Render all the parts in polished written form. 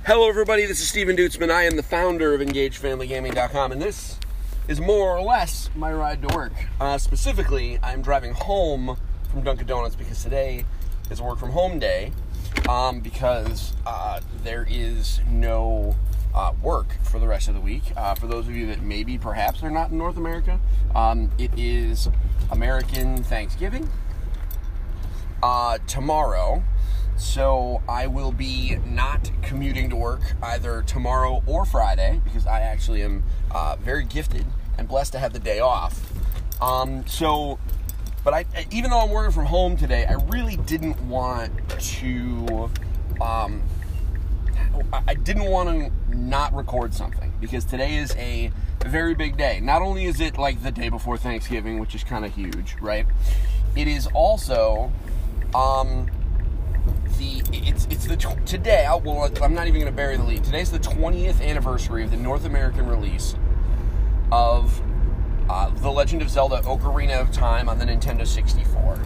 Hello everybody, this is Steven Dutzman. I am the founder of EngageFamilyGaming.com, and this is more or less my ride to work. Specifically, I'm driving home from Dunkin' Donuts because today is a work from home day, because there is no work for the rest of the week. For those of you that maybe perhaps are not in North America, it is American Thanksgiving tomorrow. So I will be not commuting to work either tomorrow or Friday because I actually am very gifted and blessed to have the day off. But even though I'm working from home today, I really didn't want to. I didn't want to not record something because today is a very big day. Not only is it like the day before Thanksgiving, which is kind of huge, right? It is also today. I'm not even going to bury the lead. Today's the 20th anniversary of the North American release of The Legend of Zelda: Ocarina of Time on the Nintendo 64.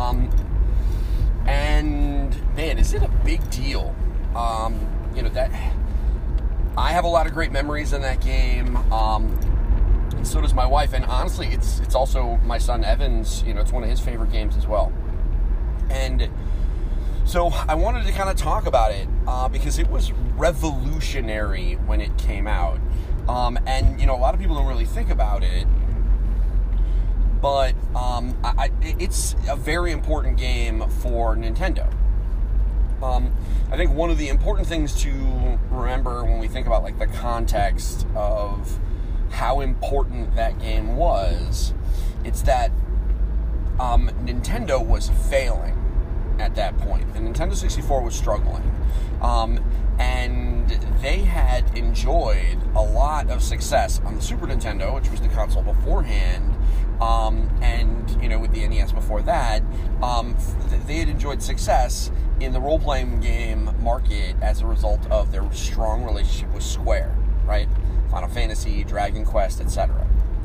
And man, is it a big deal? That I have a lot of great memories in that game. And so does my wife. And honestly, it's also my son Evan's. It's one of his favorite games as well. And so I wanted to kind of talk about it because it was revolutionary when it came out. And a lot of people don't really think about it, but it's a very important game for Nintendo. I think one of the important things to remember when we think about like the context of how important that game was, it's that Nintendo was failing at that point. The Nintendo 64 was struggling. And they had enjoyed a lot of success on the Super Nintendo, which was the console beforehand, and with the NES before that, they had enjoyed success in the role-playing game market as a result of their strong relationship with Square, right? Final Fantasy, Dragon Quest, etc.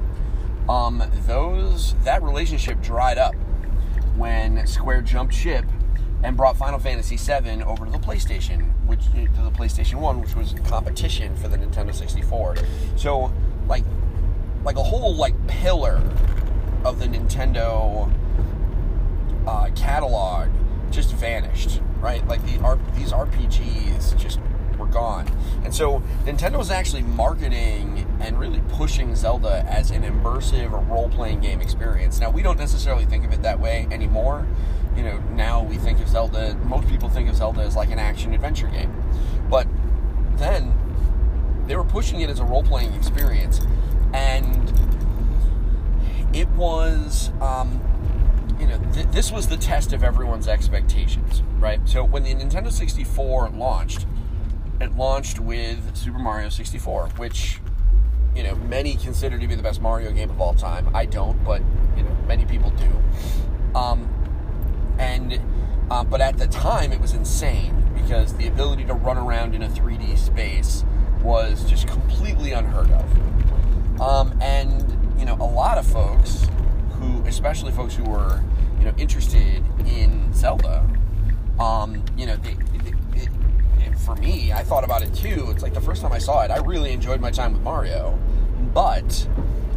That relationship dried up when Square jumped ship and brought Final Fantasy VII over to the PlayStation, to the PlayStation 1, which was competition for the Nintendo 64. So, like a whole pillar of the Nintendo catalog just vanished, right? Like these RPGs just were gone. And so Nintendo was actually marketing and really pushing Zelda as an immersive role-playing game experience. Now, we don't necessarily think of it that way anymore. Now we think of Zelda, most people think of Zelda as like an action-adventure game. But then, they were pushing it as a role-playing experience. And it was, this was the test of everyone's expectations, right? So when the Nintendo 64 launched, it launched with Super Mario 64, which, many consider to be the best Mario game of all time. I don't, but, many people do. But at the time, it was insane because the ability to run around in a 3D space was just completely unheard of. A lot of folks especially folks who were, interested in Zelda, for me, I thought about it too. It's like the first time I saw it, I really enjoyed my time with Mario, but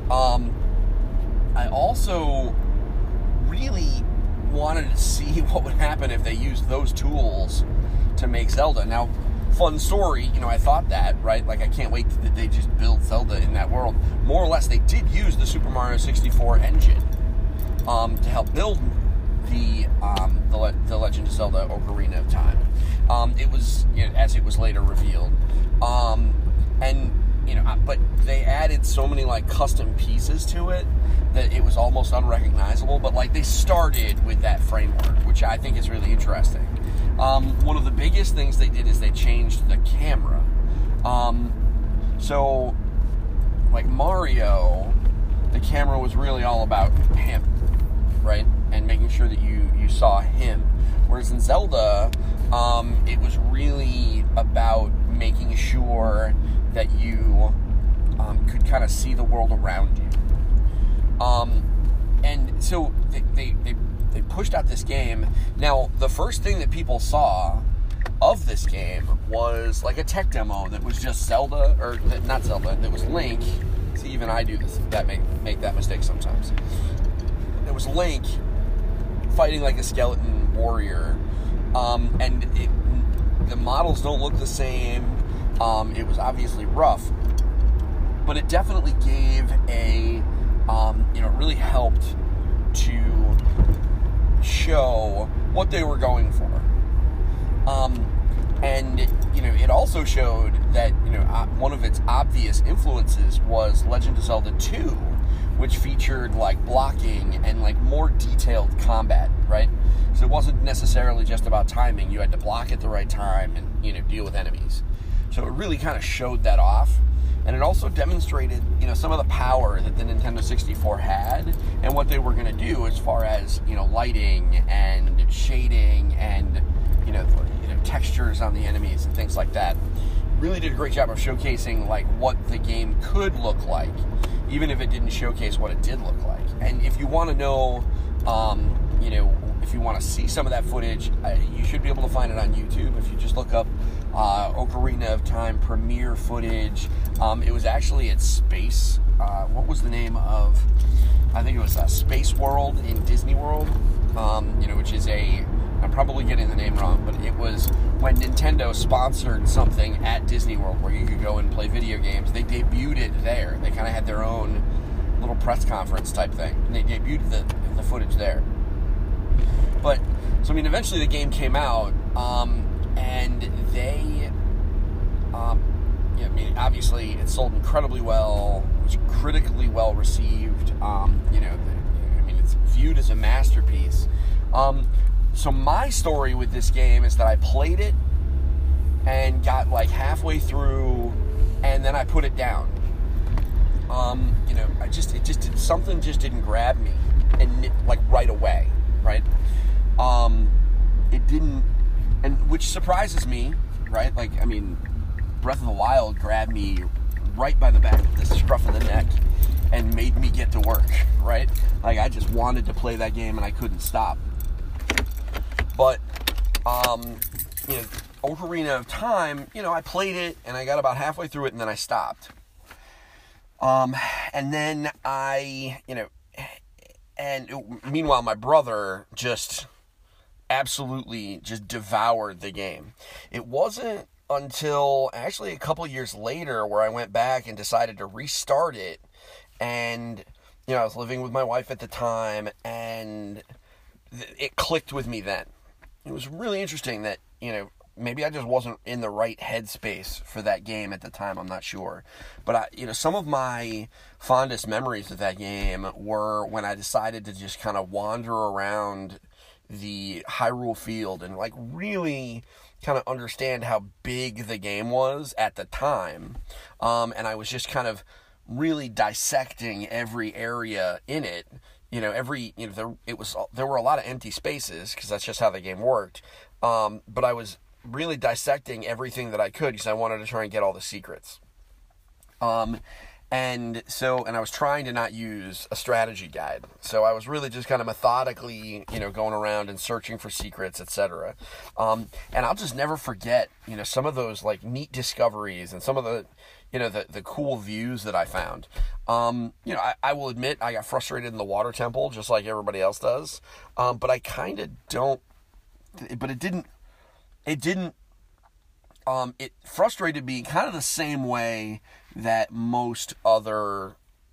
I also really wanted to see what would happen if they used those tools to make Zelda. Now, fun story, I thought that, right? Like, I can't wait that they just build Zelda in that world. More or less, they did use the Super Mario 64 engine to help build the Legend of Zelda: Ocarina of Time. It was, as it was later revealed, but they added so many custom pieces to it that it was almost unrecognizable. But they started with that framework, which I think is really interesting. One of the biggest things they did is they changed the camera. So Mario, the camera was really all about him, right? And making sure that you saw him. Whereas in Zelda, it was really about making sure that you could kind of see the world around you. And so they pushed out this game. Now, the first thing that people saw of this game was like a tech demo that was just Zelda, or not Zelda, that was Link. See, even I do this, make that mistake sometimes. It was Link fighting like a skeleton warrior, and the models don't look the same. It was obviously rough, but it definitely gave it really helped to show what they were going for. And it also showed that, one of its obvious influences was Legend of Zelda 2, which featured, like, blocking and, like, more detailed combat, right? So it wasn't necessarily just about timing. You had to block at the right time and, deal with enemies. So it really kind of showed that off. And it also demonstrated, some of the power that the Nintendo 64 had and what they were going to do as far as, lighting and shading and, textures on the enemies and things like that. Really did a great job of showcasing, like, what the game could look like, even if it didn't showcase what it did look like. And if you want to know, if you want to see some of that footage, you should be able to find it on YouTube. If you just look up Ocarina of Time premiere footage, it was actually at Space. What was the name of? I think it was Space World in Disney World, which is I'm probably getting the name wrong, but it was when Nintendo sponsored something at Disney World where you could go and play video games. They debuted it there. They kind of had their own little press conference type thing. And they debuted the footage there. But, so, eventually the game came out, and they, obviously it sold incredibly well, it was critically well received, it's viewed as a masterpiece. So my story with this game is that I played it and got like halfway through, and then I put it down. Something just didn't grab me, and like right away, right? It didn't, and which surprises me, right? Breath of the Wild grabbed me right by the back of the scruff of the neck and made me get to work, right? Like, I just wanted to play that game and I couldn't stop. But, Ocarina of Time, I played it and I got about halfway through it and then I stopped. And then meanwhile, my brother just absolutely just devoured the game. It wasn't until actually a couple years later where I went back and decided to restart it. And, I was living with my wife at the time, and it clicked with me then. It was really interesting that, maybe I just wasn't in the right headspace for that game at the time, I'm not sure. But, some of my fondest memories of that game were when I decided to just kind of wander around the Hyrule Field and, like, really kind of understand how big the game was at the time. And I was just kind of really dissecting every area in it. There were a lot of empty spaces because that's just how the game worked. But I was really dissecting everything that I could because I wanted to try and get all the secrets. And I was trying to not use a strategy guide. So I was really just kind of methodically, going around and searching for secrets, etc. And I'll just never forget, some of those like neat discoveries and some of the, the cool views that I found. I will admit I got frustrated in the water temple just like everybody else does. But I kind of don't, but it frustrated me kind of the same way that most other,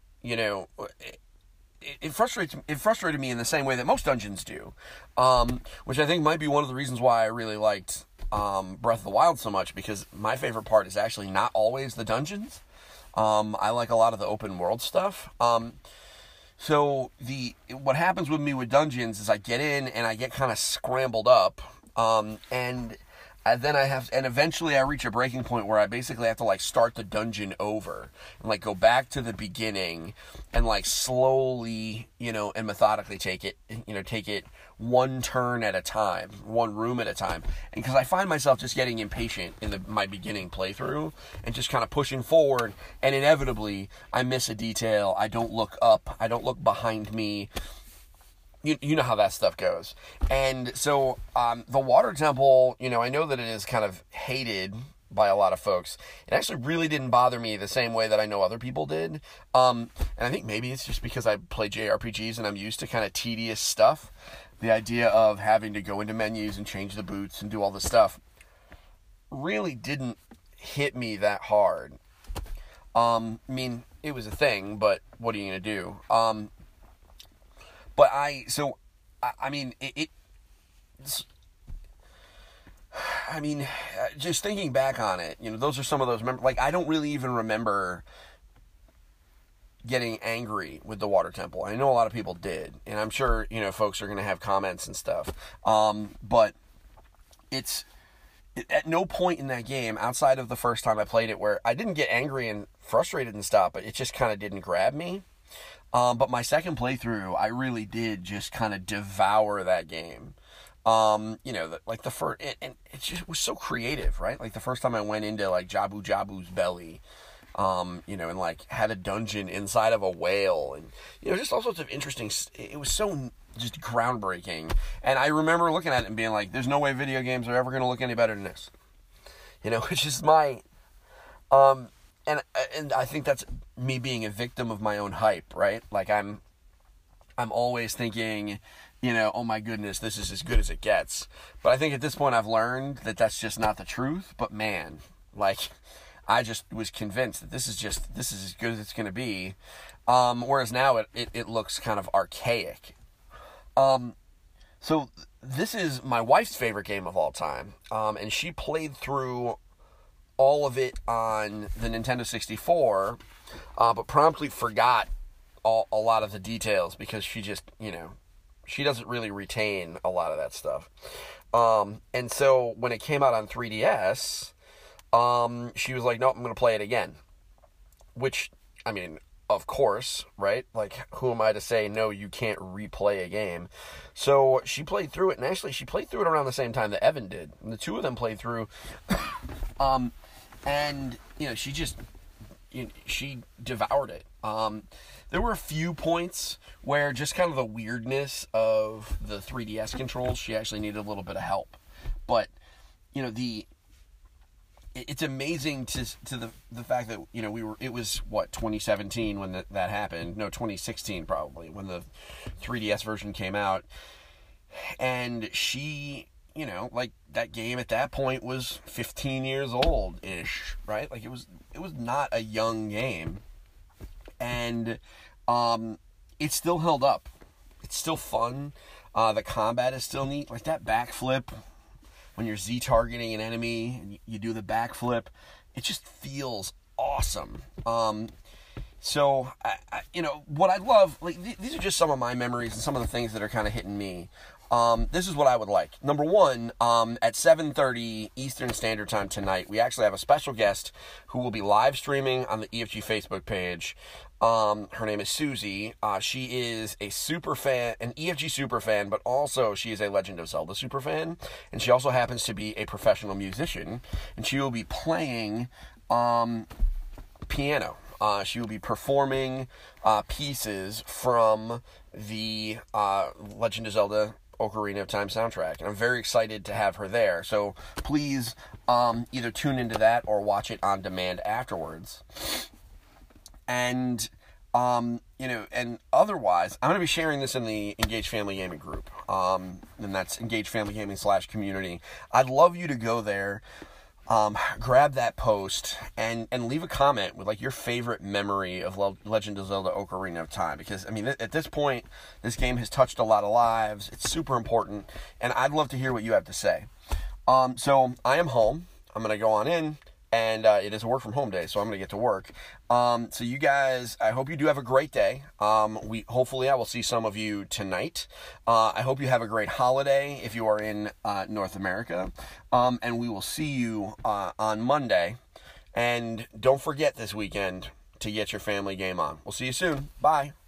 it frustrated me in the same way that most dungeons do, which I think might be one of the reasons why I really liked Breath of the Wild so much, because my favorite part is actually not always the dungeons. I like a lot of the open world stuff. So what happens with me with dungeons is I get in and I get kind of scrambled up, and eventually I reach a breaking point where I basically have to like start the dungeon over and like go back to the beginning and like slowly, and methodically take it one turn at a time, one room at a time. And because I find myself just getting impatient in my beginning playthrough and just kind of pushing forward, and inevitably I miss a detail. I don't look up. I don't look behind me. you know how that stuff goes. And so the water temple, I know that it is kind of hated by a lot of folks. It actually really didn't bother me the same way that I know other people did. And I think maybe it's just because I play JRPGs and I'm used to kind of tedious stuff. The idea of having to go into menus and change the boots and do all this stuff really didn't hit me that hard. I mean, it was a thing, but what are you going to do? But just thinking back on it, those are some of those, I don't really even remember getting angry with the water temple. I know a lot of people did, and I'm sure, folks are going to have comments and stuff. But it's at no point in that game, outside of the first time I played it, where I didn't get angry and frustrated and stuff, but it just kind of didn't grab me. But my second playthrough, I really did just kind of devour that game. The first, and it just was so creative, right? Like the first time I went into like Jabu Jabu's belly, and like had a dungeon inside of a whale, and just all sorts of interesting. It was so just groundbreaking, and I remember looking at it and being like, "There's no way video games are ever going to look any better than this," which is my, and I think that's me being a victim of my own hype, right? Like I'm always thinking, oh my goodness, this is as good as it gets. But I think at this point I've learned that that's just not the truth. But man, like I just was convinced that this is as good as it's going to be. Whereas now it looks kind of archaic. So this is my wife's favorite game of all time. And she played through all of it on the Nintendo 64, but promptly forgot a lot of the details because she just, she doesn't really retain a lot of that stuff. And so when it came out on 3DS, she was like, nope, I'm going to play it again. Which, I mean, of course, right? Like, who am I to say, no, you can't replay a game? So she played through it, and actually she played through it around the same time that Evan did. And the two of them played through. And, she just, she devoured it. There were a few points where just kind of the weirdness of the 3DS controls, she actually needed a little bit of help. But, it's amazing to the fact that, it was, 2017 when that happened? No, 2016 probably, when the 3DS version came out. And she, that game at that point was 15 years old-ish, right? Like, it was not a young game. And it still held up. It's still fun. The combat is still neat. Like that backflip, when you're Z-targeting an enemy and you do the backflip, it just feels awesome. So, what I love, like, these are just some of my memories and some of the things that are kind of hitting me. This is what I would like. Number one, at 7:30 Eastern Standard Time tonight, we actually have a special guest who will be live streaming on the EFG Facebook page. Her name is Susie. She is a super fan, an EFG super fan, but also she is a Legend of Zelda super fan, and she also happens to be a professional musician, and she will be playing piano. She will be performing pieces from the Legend of Zelda Ocarina of Time soundtrack, and I'm very excited to have her there. So please either tune into that or watch it on demand afterwards. And and otherwise, I'm going to be sharing this in the Engage Family Gaming group, and that's Engage Family Gaming /community. I'd love you to go there, grab that post, and leave a comment with, like, your favorite memory of Legend of Zelda Ocarina of Time, because, I mean, at this point, this game has touched a lot of lives. It's super important, and I'd love to hear what you have to say. So, I am home. I'm going to go on in, and it is a work from home day, so I'm going to get to work. So you guys, I hope you do have a great day. Hopefully I will see some of you tonight. I hope you have a great holiday if you are in North America. And we will see you on Monday. And don't forget this weekend to get your family game on. We'll see you soon. Bye.